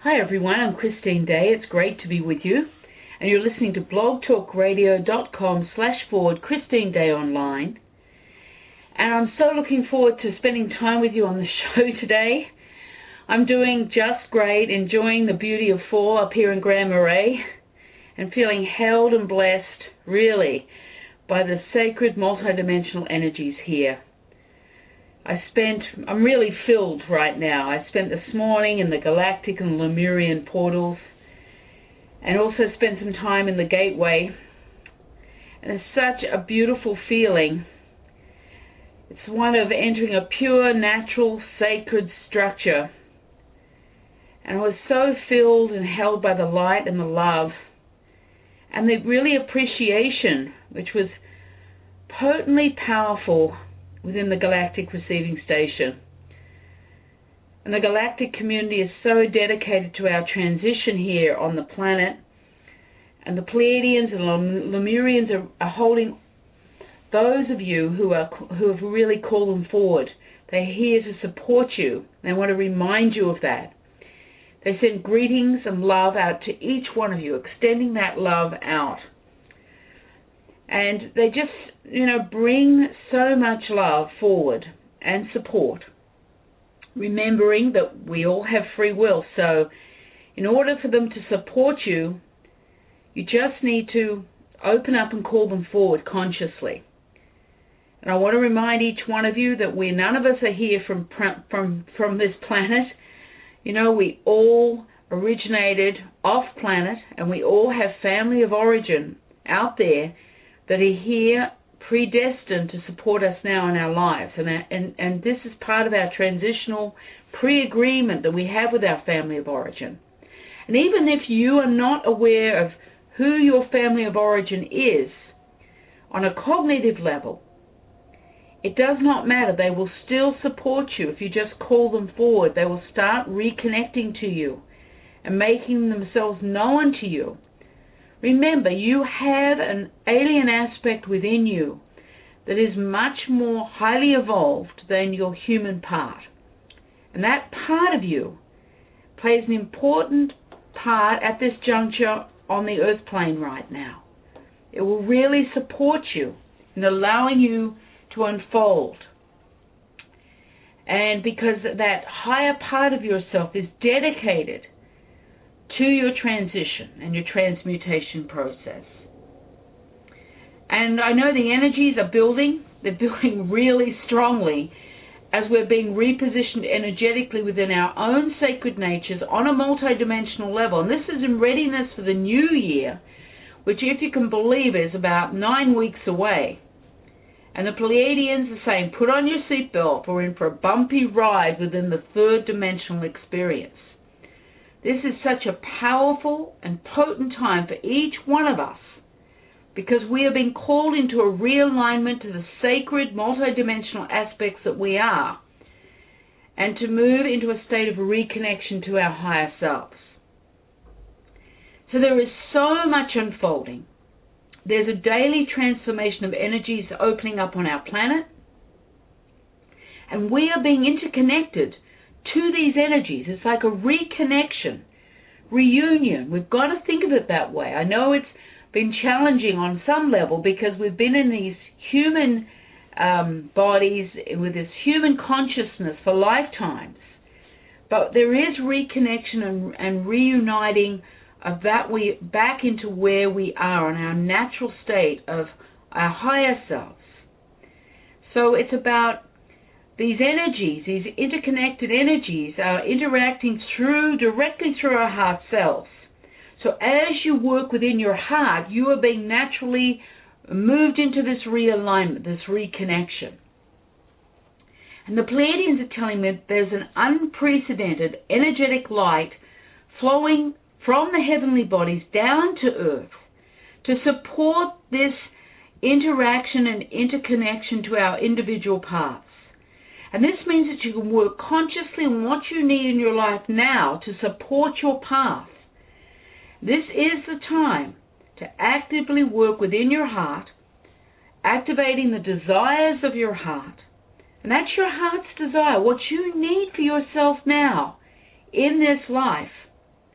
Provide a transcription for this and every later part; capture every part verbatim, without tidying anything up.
Hi everyone, I'm Christine Day. It's great to be with you. And you're listening to blogtalkradio.com slash forward Christine Day Online. And I'm so looking forward to spending time with you on the show today. I'm doing just great, enjoying the beauty of fall up here in Grand Marais, and feeling held and blessed, really, by the sacred multidimensional energies here. I spent, I'm really filled right now. I spent this morning in the Galactic and Lemurian portals, and also spent some time in the Gateway. And it's such a beautiful feeling. It's one of entering a pure, natural, sacred structure. And I was so filled and held by the light and the love, and the really appreciation, which was potently powerful within the Galactic Receiving Station. And the galactic community is so dedicated to our transition here on the planet. And the Pleiadians and Lemurians are, are holding those of you who are who have really called them forward. They're here to support you. They want to remind you of that. They send greetings and love out to each one of you, extending that love out. And they just, you know, bring so much love forward and support, remembering that we all have free will. So in order for them to support you, you just need to open up and call them forward consciously. And I want to remind each one of you that we none of us are here from from from this planet. You know, we all originated off planet, and we all have family of origin out there that are here predestined to support us now in our lives. And, and, and this is part of our transitional pre-agreement that we have with our family of origin. And even if you are not aware of who your family of origin is, on a cognitive level, it does not matter. They will still support you if you just call them forward. They will start reconnecting to you and making themselves known to you. Remember, you have an alien aspect within you that is much more highly evolved than your human part. And that part of you plays an important part at this juncture on the earth plane right now. It will really support you in allowing you to unfold. And because that higher part of yourself is dedicated to your transition and your transmutation process. And I know the energies are building. They're building really strongly as we're being repositioned energetically within our own sacred natures on a multidimensional level. And this is in readiness for the new year, which, if you can believe, is about nine weeks away. And the Pleiadians are saying, put on your seatbelt. We're in for a bumpy ride within the third dimensional experience. This is such a powerful and potent time for each one of us, because we are being called into a realignment to the sacred multidimensional aspects that we are, and to move into a state of reconnection to our higher selves. So there is so much unfolding. There's a daily transformation of energies opening up on our planet, and we are being interconnected to these energies. It's like a reconnection, reunion. We've got to think of it that way. I know it's been challenging on some level because we've been in these human um, bodies with this human consciousness for lifetimes. But there is reconnection and, and reuniting of that we back into where we are in our natural state of our higher selves. So it's about these energies, these interconnected energies are interacting through, directly through our heart cells. So as you work within your heart, you are being naturally moved into this realignment, this reconnection. And the Pleiadians are telling me that there's an unprecedented energetic light flowing from the heavenly bodies down to earth to support this interaction and interconnection to our individual parts. And this means that you can work consciously on what you need in your life now to support your path. This is the time to actively work within your heart, activating the desires of your heart. And that's your heart's desire, what you need for yourself now in this life.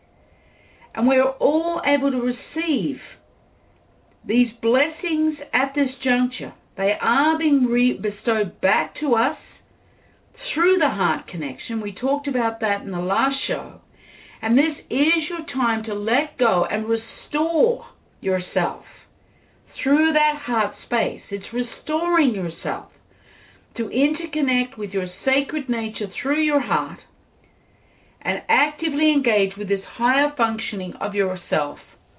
And we're all able to receive these blessings at this juncture. They are being re- bestowed back to us through the heart connection. We talked about that in the last show. And this is your time to let go and restore yourself through that heart space. It's restoring yourself to interconnect with your sacred nature through your heart and actively engage with this higher functioning of yourself.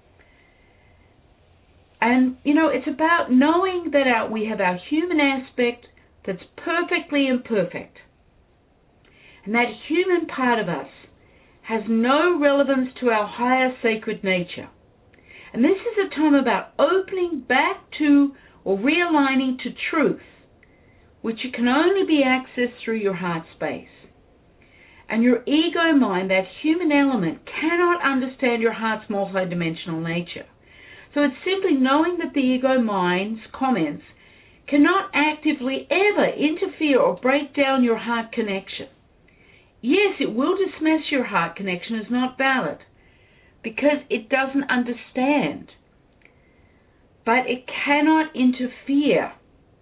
And, you know, it's about knowing that our, we have our human aspect that's perfectly imperfect. And that human part of us has no relevance to our higher sacred nature. And this is a time about opening back to or realigning to truth, which can only be accessed through your heart space. And your ego mind, that human element, cannot understand your heart's multidimensional nature. So it's simply knowing that the ego mind's comments cannot actively ever interfere or break down your heart connection. Yes, it will dismiss your heart connection as not valid because it doesn't understand. But it cannot interfere.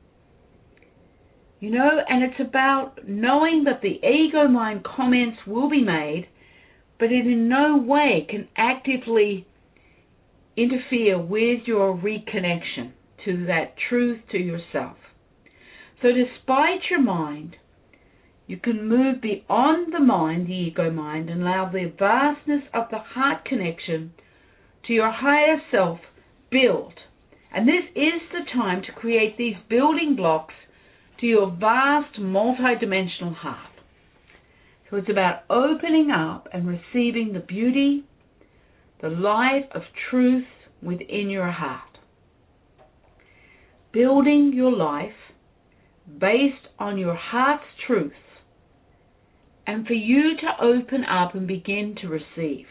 You know, and it's about knowing that the ego mind comments will be made, but it in no way can actively interfere with your reconnection to that truth, to yourself. So despite your mind, you can move beyond the mind, the ego mind, and allow the vastness of the heart connection to your higher self build. And this is the time to create these building blocks to your vast multidimensional heart. So it's about opening up and receiving the beauty, the light of truth within your heart. Building your life based on your heart's truth, and for you to open up and begin to receive.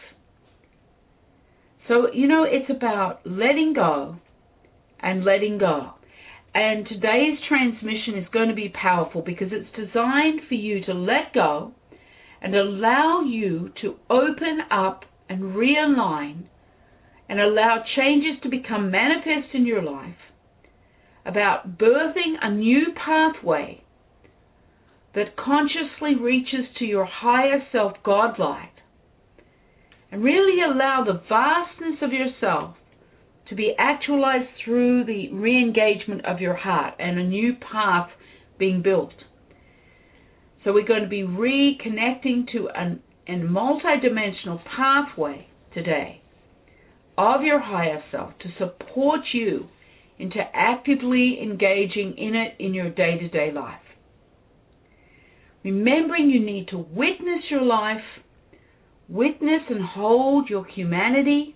So, you know, it's about letting go and letting go. And today's transmission is going to be powerful because it's designed for you to let go and allow you to open up and realign and allow changes to become manifest in your life, about birthing a new pathway that consciously reaches to your higher self, God light, and really allow the vastness of yourself to be actualized through the re-engagement of your heart and a new path being built. So we're going to be reconnecting to an, a multidimensional pathway today of your higher self to support you into actively engaging in it in your day-to-day life. Remembering you need to witness your life, witness and hold your humanity,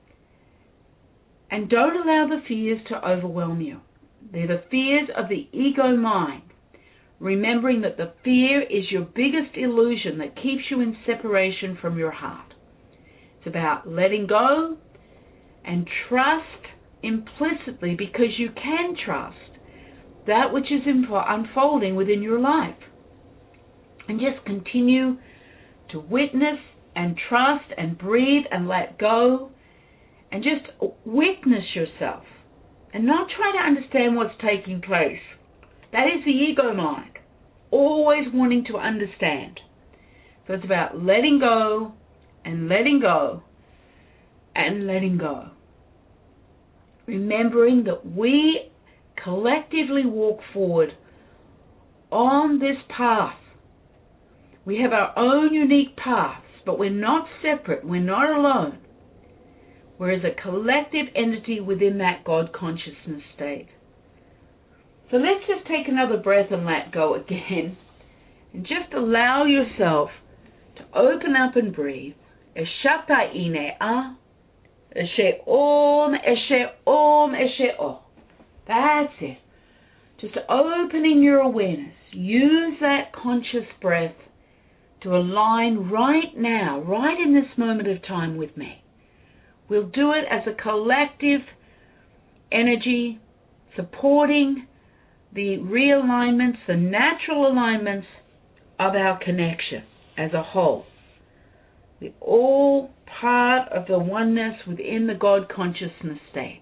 and don't allow the fears to overwhelm you. They're the fears of the ego mind. Remembering that the fear is your biggest illusion that keeps you in separation from your heart. It's about letting go and trust implicitly, because you can trust that which is unfolding within your life. And just continue to witness and trust and breathe and let go. And just witness yourself and not try to understand what's taking place. That is the ego mind, always wanting to understand. So it's about letting go and letting go and letting go. Remembering that we collectively walk forward on this path. We have our own unique paths, but we're not separate, we're not alone. We're as a collective entity within that God consciousness state. So let's just take another breath and let go again. And just allow yourself to open up and breathe. Eshata inea, eshe om, eshe om, eshe o. That's it. Just opening your awareness. Use that conscious breath to align right now, right in this moment of time with me. We'll do it as a collective energy, supporting the realignments, the natural alignments of our connection as a whole. We're all part of the oneness within the God consciousness state.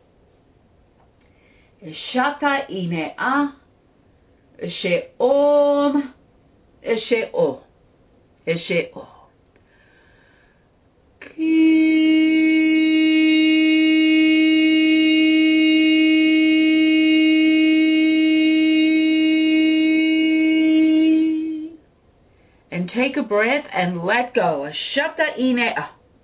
Shata inea, she'om, she'o, she'o. And take a breath and let go. Shata inea.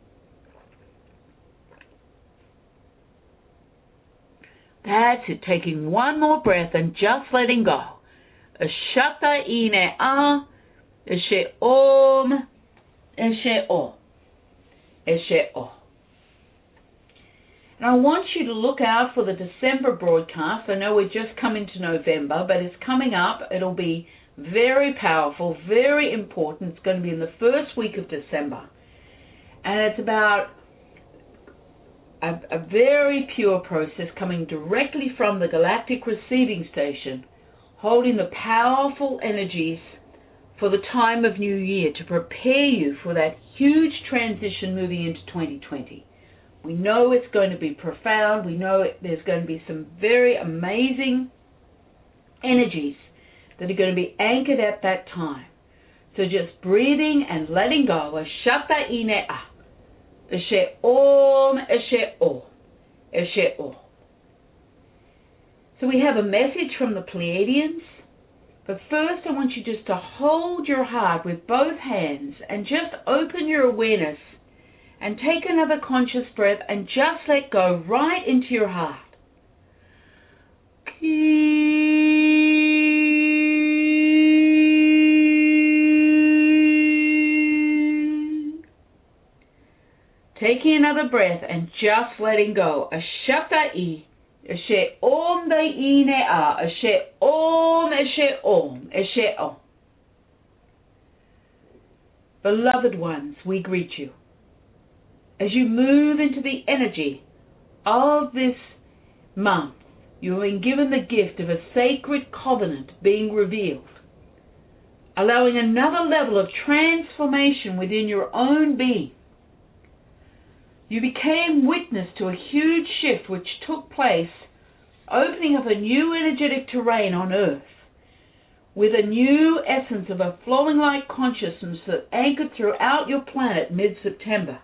That's it. Taking one more breath and just letting go. Shata inea, she'om, she'o, she'o. And I want you to look out for the December broadcast. I know we're just coming to November, but it's coming up. It'll be very powerful, very important. It's going to be in the first week of December. And it's about a, a very pure process coming directly from the Galactic Receiving Station, holding the powerful energies for the time of New Year to prepare you for that huge transition moving into twenty twenty. We know it's going to be profound. We know it, there's going to be some very amazing energies that are going to be anchored at that time. So just breathing and letting go. Shata inea. She'om, she'o, she'o. So we have a message from the Pleiadians. But first I want you just to hold your heart with both hands and just open your awareness and take another conscious breath and just let go right into your heart. Taking another breath and just letting go. Ashata'i, she'om da'ine'a, she'om, she'om, she'om. Beloved ones, we greet you. As you move into the energy of this month, you have been given the gift of a sacred covenant being revealed, allowing another level of transformation within your own being. You became witness to a huge shift which took place, opening up a new energetic terrain on Earth, with a new essence of a flowing light consciousness that anchored throughout your planet mid-September.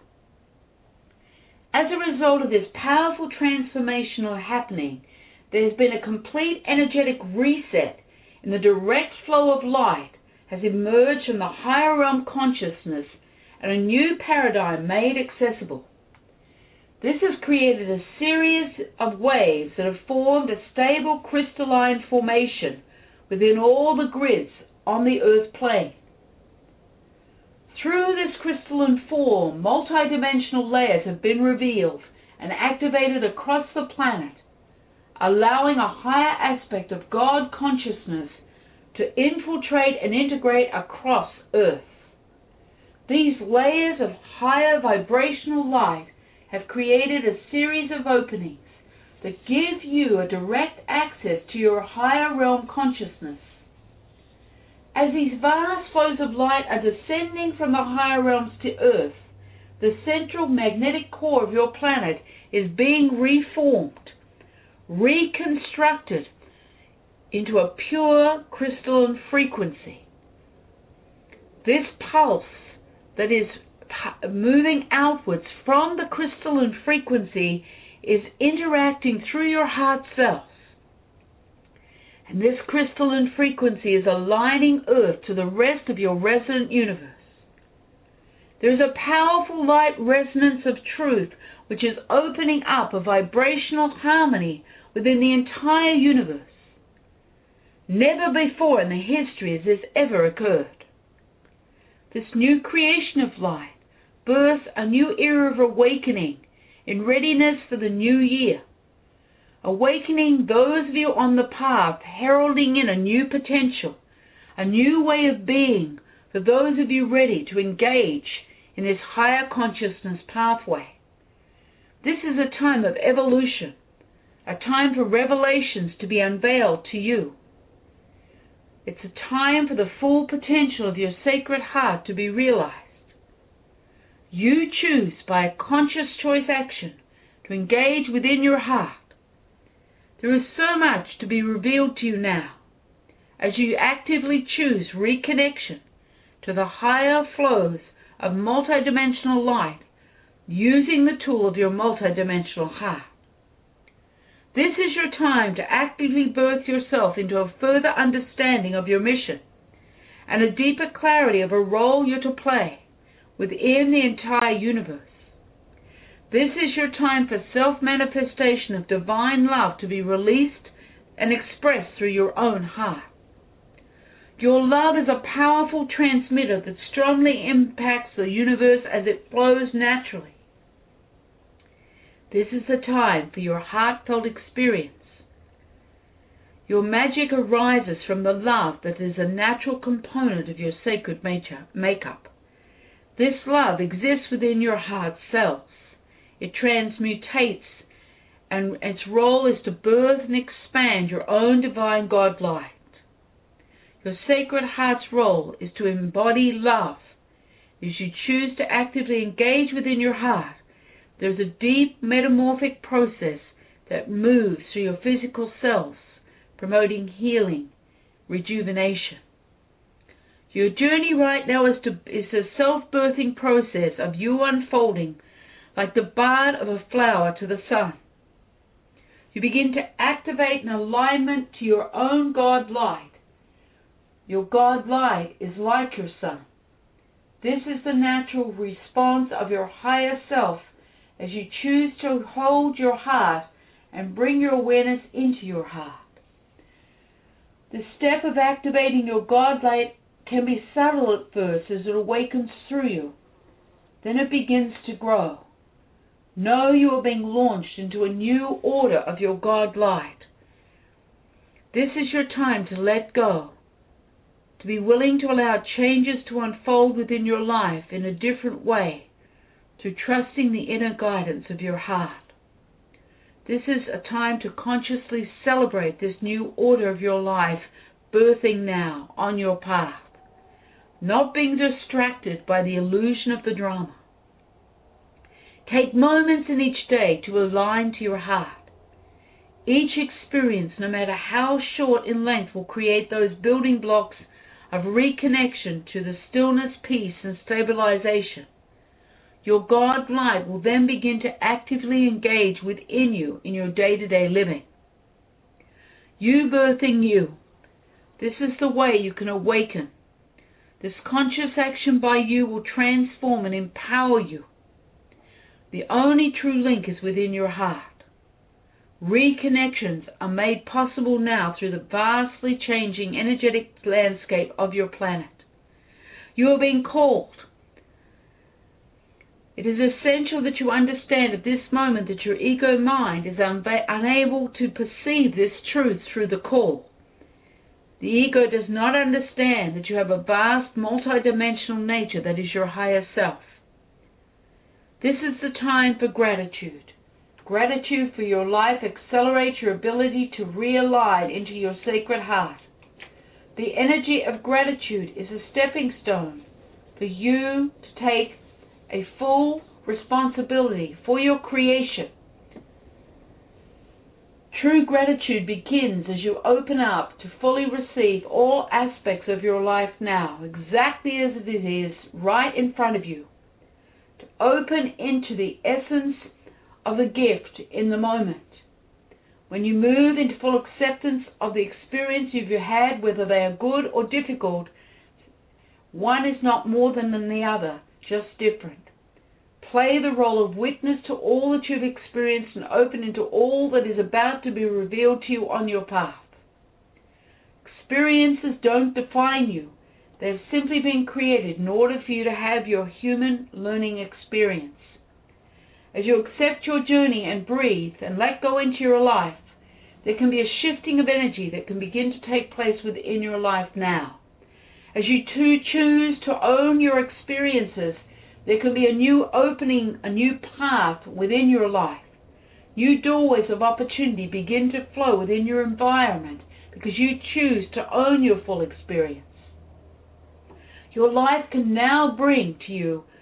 As a result of this powerful transformational happening, there has been a complete energetic reset in the direct flow of light has emerged from the higher realm consciousness and a new paradigm made accessible. This has created a series of waves that have formed a stable crystalline formation within all the grids on the Earth plane. Through this crystalline form, multidimensional layers have been revealed and activated across the planet, allowing a higher aspect of God consciousness to infiltrate and integrate across Earth. These layers of higher vibrational light have created a series of openings that give you a direct access to your higher realm consciousness. As these vast flows of light are descending from the higher realms to Earth, the central magnetic core of your planet is being reformed, reconstructed into a pure crystalline frequency. This pulse that is moving outwards from the crystalline frequency is interacting through your heart cells. And this crystalline frequency is aligning Earth to the rest of your resonant universe. There is a powerful light resonance of truth which is opening up a vibrational harmony within the entire universe. Never before in the history has this ever occurred. This new creation of light births a new era of awakening in readiness for the new year. Awakening those of you on the path, heralding in a new potential, a new way of being for those of you ready to engage in this higher consciousness pathway. This is a time of evolution, a time for revelations to be unveiled to you. It's a time for the full potential of your sacred heart to be realized. You choose by a conscious choice action to engage within your heart. There is so much to be revealed to you now as you actively choose reconnection to the higher flows of multidimensional light using the tool of your multidimensional heart. This is your time to actively birth yourself into a further understanding of your mission and a deeper clarity of a role you're to play within the entire universe. This is your time for self-manifestation of divine love to be released and expressed through your own heart. Your love is a powerful transmitter that strongly impacts the universe as it flows naturally. This is the time for your heartfelt experience. Your magic arises from the love that is a natural component of your sacred makeup. This love exists within your heart cells. It transmutates, and its role is to birth and expand your own divine God light. Your sacred heart's role is to embody love. As you choose to actively engage within your heart, there's a deep metamorphic process that moves through your physical cells, promoting healing, rejuvenation. Your journey right now is, to, is a self-birthing process of you unfolding like the bud of a flower to the sun. You begin to activate an alignment to your own God light. Your God light is like your sun. This is the natural response of your higher self as you choose to hold your heart and bring your awareness into your heart. The step of activating your God light can be subtle at first as it awakens through you. Then it begins to grow. Know you are being launched into a new order of your God light. This is your time to let go, to be willing to allow changes to unfold within your life in a different way, through trusting the inner guidance of your heart. This is a time to consciously celebrate this new order of your life, birthing now on your path, not being distracted by the illusion of the drama. Take moments in each day to align to your heart. Each experience, no matter how short in length, will create those building blocks of reconnection to the stillness, peace, and stabilization. Your God light will then begin to actively engage within you in your day-to-day living. You birthing you. This is the way you can awaken. This conscious action by you will transform and empower you. The only true link is within your heart. Reconnections are made possible now through the vastly changing energetic landscape of your planet. You are being called. It is essential that you understand at this moment that your ego mind is unba- unable to perceive this truth through the call. The ego does not understand that you have a vast multidimensional nature that is your higher self. This is the time for gratitude. Gratitude for your life accelerates your ability to realign into your sacred heart. The energy of gratitude is a stepping stone for you to take a full responsibility for your creation. True gratitude begins as you open up to fully receive all aspects of your life now, exactly as it is right in front of you. To open into the essence of the gift in the moment. When you move into full acceptance of the experience you've had, whether they are good or difficult, one is not more than the other, just different. Play the role of witness to all that you've experienced and open into all that is about to be revealed to you on your path. Experiences don't define you. They've simply been created in order for you to have your human learning experience. As you accept your journey and breathe and let go into your life, there can be a shifting of energy that can begin to take place within your life now. As you too choose to own your experiences, there can be a new opening, a new path within your life. New doorways of opportunity begin to flow within your environment because you choose to own your full experience. Your life can now bring to you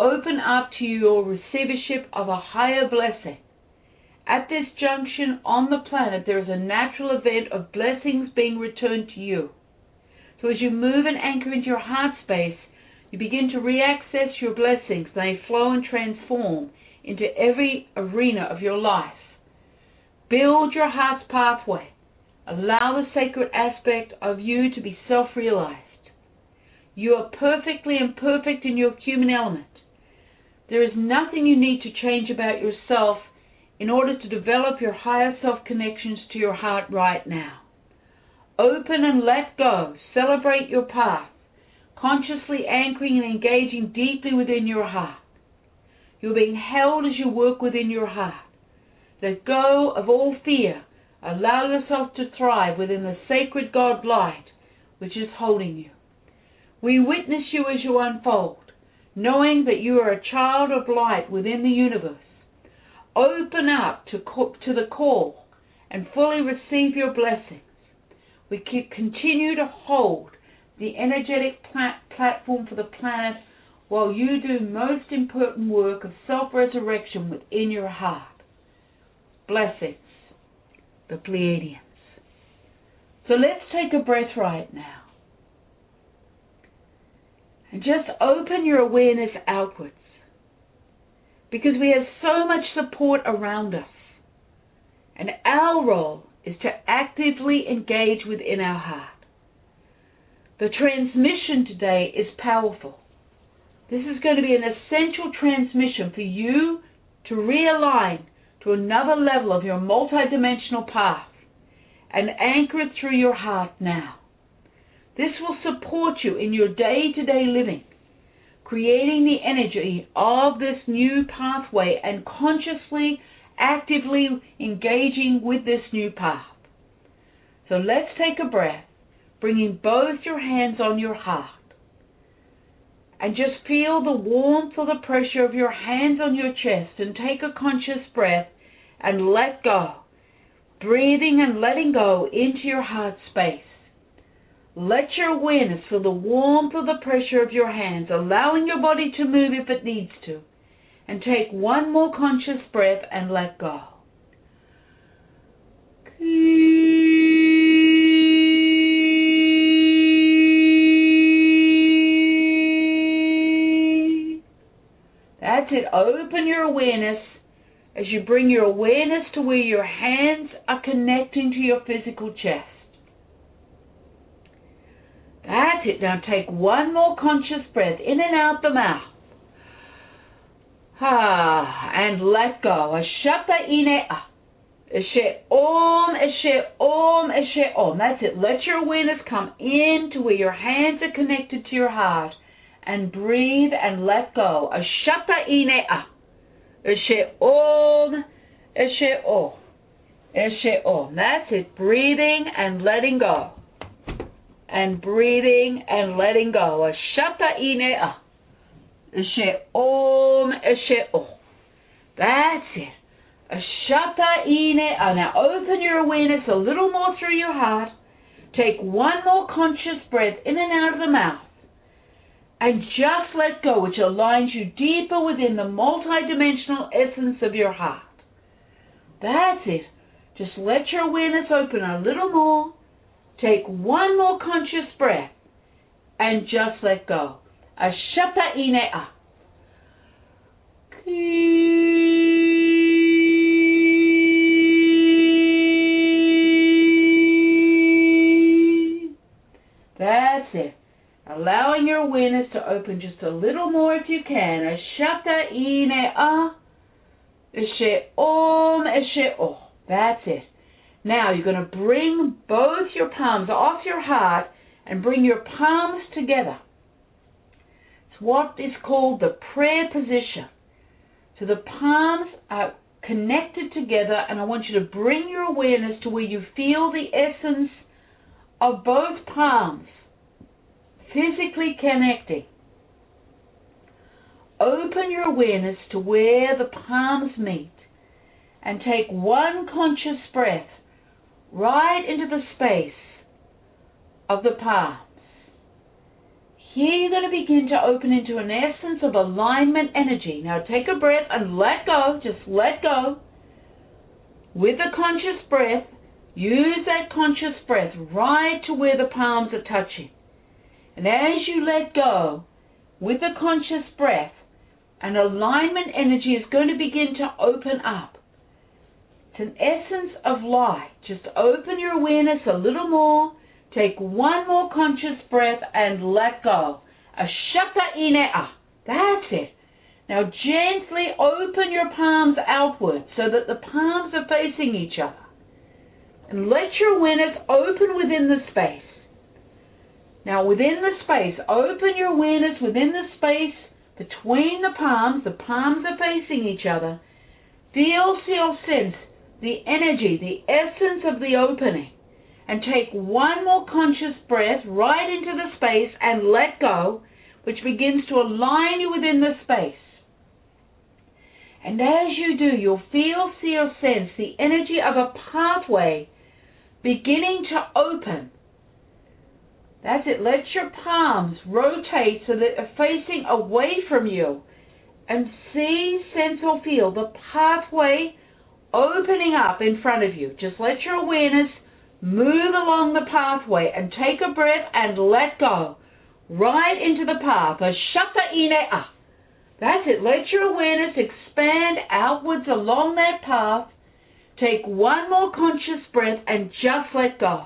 open up to your receivership of a higher blessing. At this junction on the planet, there is a natural event of blessings being returned to you. So as you move and anchor into your heart space, you begin to reaccess your blessings. They flow and transform into every arena of your life. Build your heart's pathway. Allow the sacred aspect of you to be self-realized. You are perfectly imperfect in your human element. There is nothing you need to change about yourself in order to develop your higher self connections to your heart right now. Open and let go. Celebrate your path, consciously anchoring and engaging deeply within your heart. You're being held as you work within your heart. Let go of all fear. Allow yourself to thrive within the sacred God light which is holding you. We witness you as you unfold, knowing that you are a child of light within the universe. Open up to, to the call and fully receive your blessings. We continue to hold the energetic plat platform for the planet while you do most important work of self-resurrection within your heart. Blessings, the Pleiadians. So let's take a breath right now. And just open your awareness outwards. Because we have so much support around us. And our role is to actively engage within our heart. The transmission today is powerful. This is going to be an essential transmission for you to realign to another level of your multidimensional path and anchor it through your heart now. This will support you in your day-to-day living, creating the energy of this new pathway and consciously, actively engaging with this new path. So let's take a breath, bringing both your hands on your heart. And just feel the warmth or the pressure of your hands on your chest and take a conscious breath and let go. Breathing and letting go into your heart space. Let your awareness feel the warmth or the pressure of your hands, allowing your body to move if it needs to. And take one more conscious breath and let go. That's it. Open your awareness as you bring your awareness to where your hands are connecting to your physical chest. That's it. Now take one more conscious breath in and out the mouth. Ah, and let go. Ashata ine a. Eshe om, eshe om, eshe om. That's it. Let your awareness come in to where your hands are connected to your heart. And breathe and let go. Ashata ine a. Eshe om, eshe om, eshe om. That's it. Breathing and letting go. And breathing and letting go. Ashata ine a. Eshe om, eshe om. That's it. Ashata ine a. Now open your awareness a little more through your heart. Take one more conscious breath in and out of the mouth. And just let go, which aligns you deeper within the multidimensional essence of your heart. That's it. Just let your awareness open a little more. Take one more conscious breath. And just let go. Ashata ine a. That's it. Allowing your awareness to open just a little more if you can. Ashata ine a. Eshe om, eshe om. That's it. Now you're going to bring both your palms off your heart and bring your palms together. It's what is called the prayer position. So the palms are connected together, and I want you to bring your awareness to where you feel the essence of both palms physically connecting. Open your awareness to where the palms meet and take one conscious breath right into the space of the palms. here you're going to begin to open into an essence of alignment energy. Now take a breath and let go. Just let go. With a conscious breath, use that conscious breath right to where the palms are touching. And as you let go, with a conscious breath, an alignment energy is going to begin to open up. It's an essence of light. Just open your awareness a little more. Take one more conscious breath and let go. Ashata Inea. That's it. Now gently open your palms outward so that the palms are facing each other. And let your awareness open within the space. Now within the space, open your awareness within the space between the palms. The palms are facing each other. Feel, feel, sense the energy, the essence of the opening. And take one more conscious breath right into the space and let go, which begins to align you within the space. And as you do, you'll feel, see, or sense the energy of a pathway beginning to open. That's it. Let your palms rotate so that they're facing away from you. And see, sense, or feel the pathway opening up in front of you. Just let your awareness move along the pathway and take a breath and let go. Right into the path. Ashata Inea. That's it. Let your awareness expand outwards along that path. Take one more conscious breath and just let go.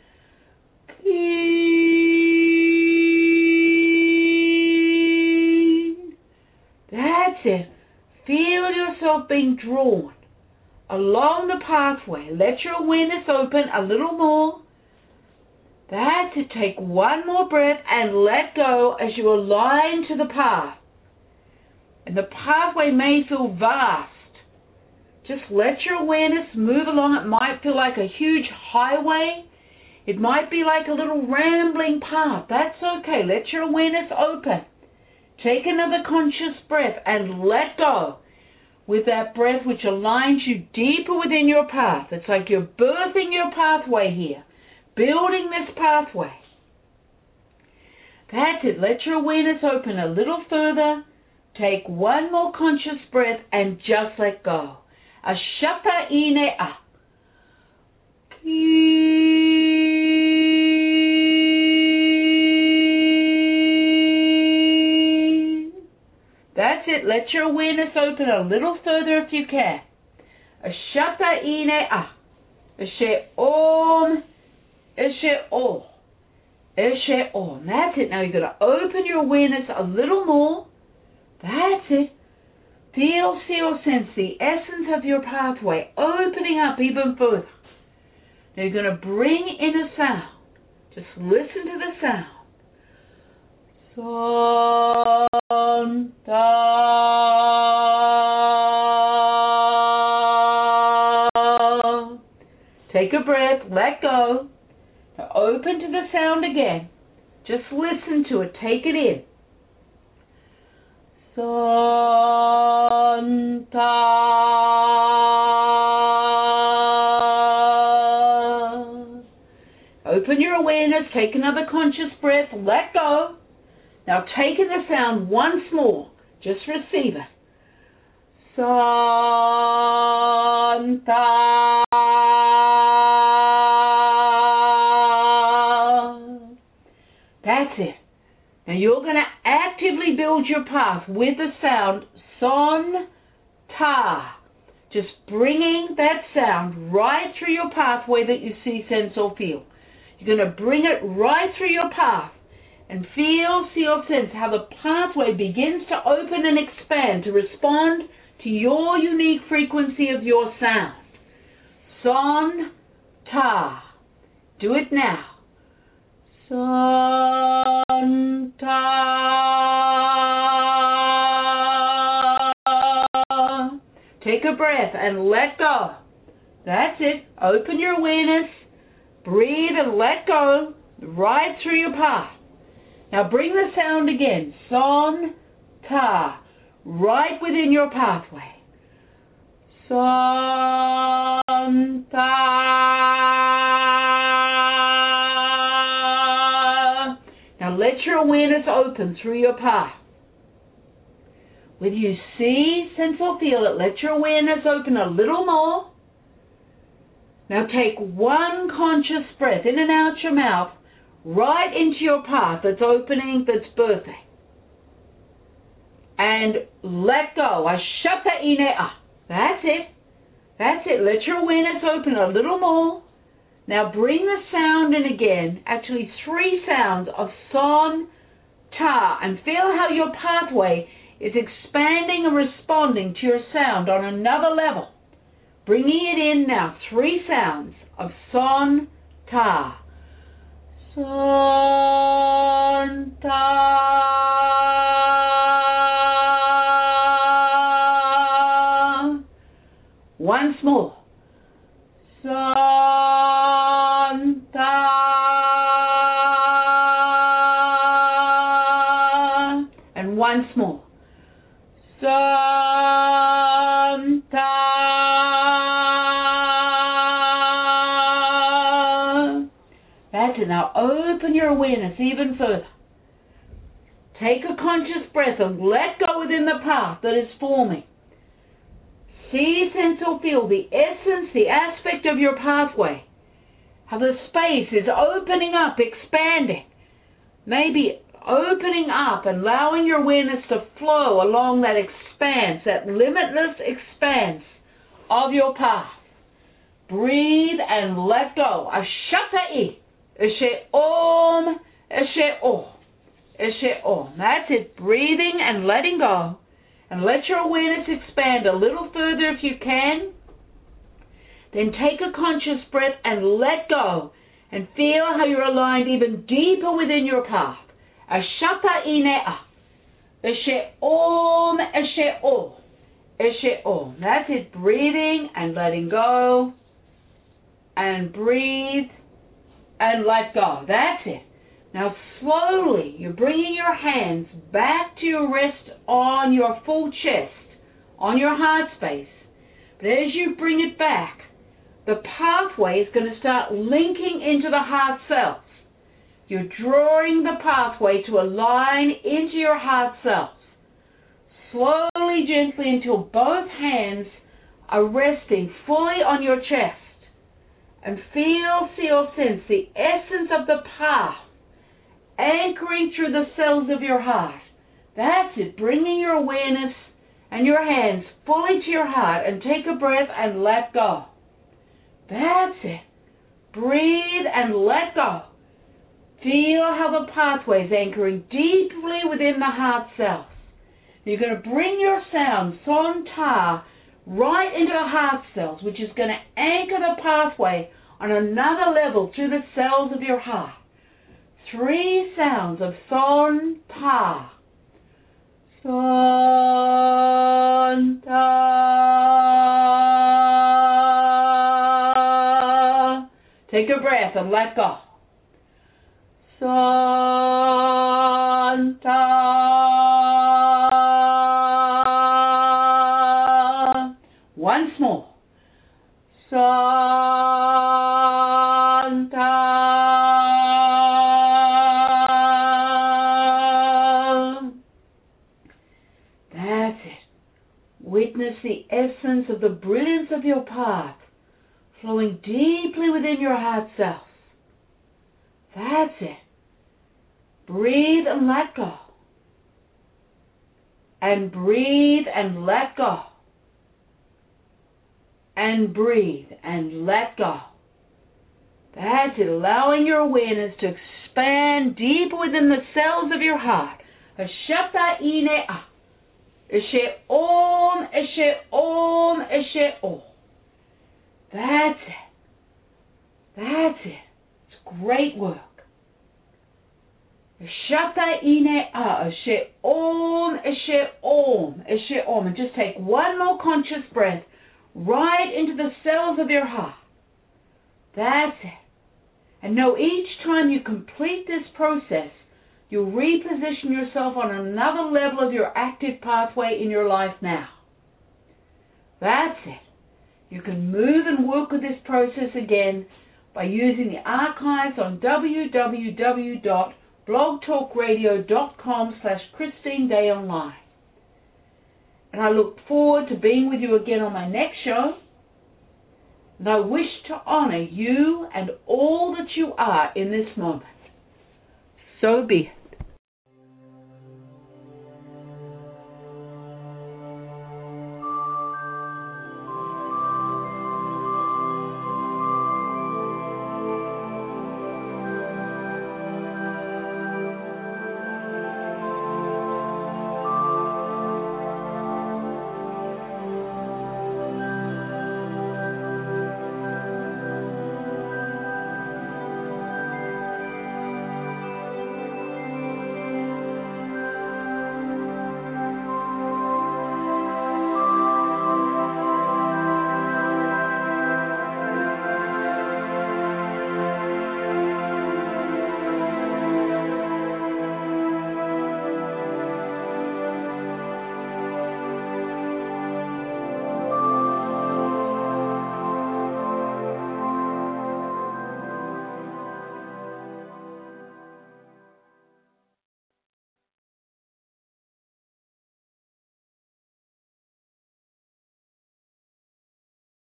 That's it. Feel yourself being drawn along the pathway. Let your awareness open a little more. That's it. Take one more breath and let go as you align to the path. And the pathway may feel vast. Just let your awareness move along. It might feel like a huge highway. It might be like a little rambling path. That's okay. Let your awareness open. Take another conscious breath and let go with that breath which aligns you deeper within your path. It's like you're birthing your pathway here, building this pathway. That's it. Let your awareness open a little further. Take one more conscious breath and just let go. Ashata Inea. That's it. Let your awareness open a little further if you can. Ashata Inea. Eshe Om. Eshe O. Eshe Om. That's it. Now you're going to open your awareness a little more. That's it. Feel, feel, sense the essence of your pathway opening up even further. Now you're going to bring in a sound. Just listen to the sound. Santa. Take a breath, let go. Now open to the sound again. Just listen to it, take it in. Santa. Open your awareness, take another conscious breath, let go. Now take in the sound once more, just receive it. Santa. That's it. Now you're going to actively build your path with the sound Son Ta. Just bringing that sound right through your pathway that you see, sense, or feel. You're going to bring it right through your path and feel, see, or sense how the pathway begins to open and expand to respond to your unique frequency of your sound. Son Ta. Do it now. Son Ta. Take a breath and let go. That's it. Open your awareness. Breathe and let go right through your path. Now bring the sound again. Son Ta. Right within your pathway. Son Ta. Now let let your awareness open through your path. Whether you see, sense, or feel it, let your awareness open a little more. Now take one conscious breath in and out your mouth, right into your path that's opening, that's birthing. And let go. Ashata inea. That's it. That's it. Let your awareness open a little more. Now bring the sound in again, actually three sounds of son, ta, and feel how your pathway is expanding and responding to your sound on another level. Bringing it in now, three sounds of son, ta. Son, ta. Once more. Son, ta. And once more. Son, ta. That's it. Now open your awareness even further. Take a conscious breath and let go within the path that is forming. See, sense, or feel the essence, the aspect of your pathway. How the space is opening up, expanding. Maybe opening up and allowing your awareness to flow along that expanse, that limitless expanse of your path. Breathe and let go. Ashata-i. Eshe om. Eshe om. Eshe om. That's it. Breathing and letting go. And let your awareness expand a little further if you can. Then take a conscious breath and let go. And feel how you're aligned even deeper within your path. Ashata inea. Eshe om. Eshe om. Eshe om. That's it. Breathing and letting go. And breathe and let go. That's it. Now slowly, you're bringing your hands back to your rest on your full chest, on your heart space. But as you bring it back, the pathway is going to start linking into the heart cells. You're drawing the pathway to align into your heart cells. Slowly, gently, until both hands are resting fully on your chest. And feel, feel, sense the essence of the path anchoring through the cells of your heart. That's it. Bringing your awareness and your hands fully to your heart, and take a breath and let go. That's it. Breathe and let go. Feel how the pathway is anchoring deeply within the heart cells. You're going to bring your sound, son, ta, right into the heart cells, which is going to anchor the pathway on another level through the cells of your heart. Three sounds of son, ta. Son, ta. Take a breath and let go. Son, ta. Once more. Son, ta. That's it. Witness the essence of the brilliance of your path flowing deeply within your heart cells. That's it. Breathe and let go. And breathe and let go. And breathe and let go. That's it. Allowing your awareness to expand deep within the cells of your heart. Ashata inea. Eshe om. Eshe om. Eshe om. That's it. That's it. It's great work. Ashata inea. Eshe om. Eshe om. Eshe om. And just take one more conscious breath right into the cells of your heart. That's it. And know each time you complete this process, you'll reposition yourself on another level of your active pathway in your life now. That's it. You can move and work with this process again by using the archives on w w w dot blogtalkradio.com slash Christine Day Online. And I look forward to being with you again on my next show. And I wish to honor you and all that you are in this moment. So be it.